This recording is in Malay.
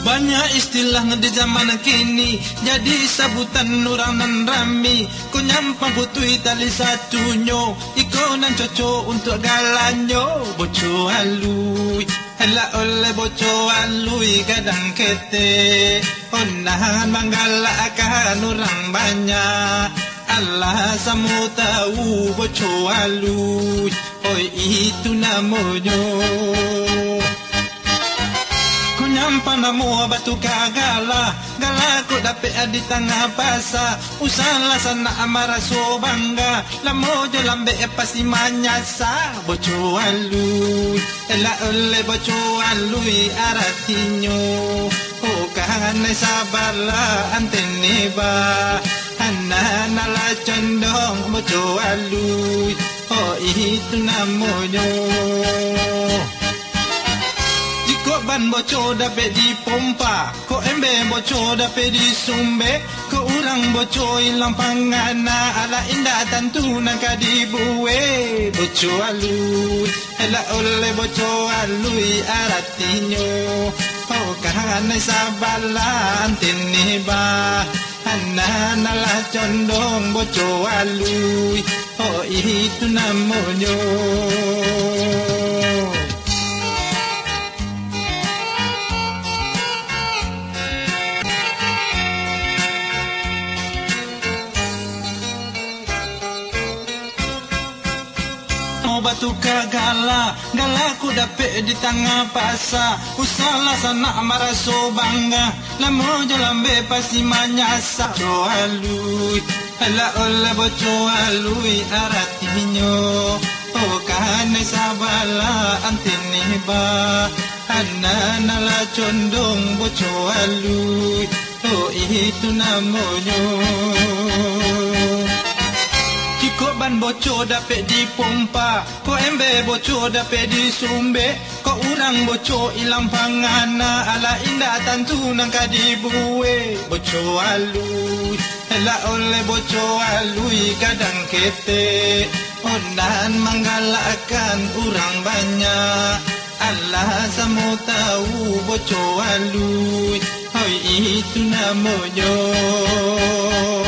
Banyak istilah di zaman kini jadi sabutan orang nan rami. Ko nyampang putui tali satunyo, iko nan cocok untuk galanyo. Boco alui, hela oleh boco alui kadang kete. Onahan manggalakkan orang banyak. Allah samu tahu boco alui, oi itu namanya. Nyampang namo batu kagala, gala ko dapat di tengah basa. Usala sana amara so bangga, lamo jo lambe pasti manyasa. Boco alui, ela ole boco alui aratinyo. Oh kahane sabala antene ba, hana nala condong boco alui. Oh itu namonyo. Ko ban boco dapat dipompa, ko embe boco dapat disumbe, ko urang boco ilang pangana, ala indah tentu nak dibuwe. Boco alui, ela oleh boco alui aratinyo. Oh kahane sabala antene ba, hana nala condong boco alui. Oh itu namonyo. Batu kagala, gala ku dapat di tengah pasar. Usala sana maraso bangga, lamo jalambe pasti manyasa. Boco alui, ela ola boco alui aratinyo. Oh kahane sabala antene ba, hana nala condong boco alui. Oh itu namonyo. Ko ban boco dapat dipompa, ko embe boco dapat disumbe, ko urang boco ilang pangana, ala indah tentu nang dibuwe. Boco alui, ela oleh boco alui kadang kete. Onan manggalakkan urang banyak, Allah samu tahu boco alui. Hoi itu namonyo.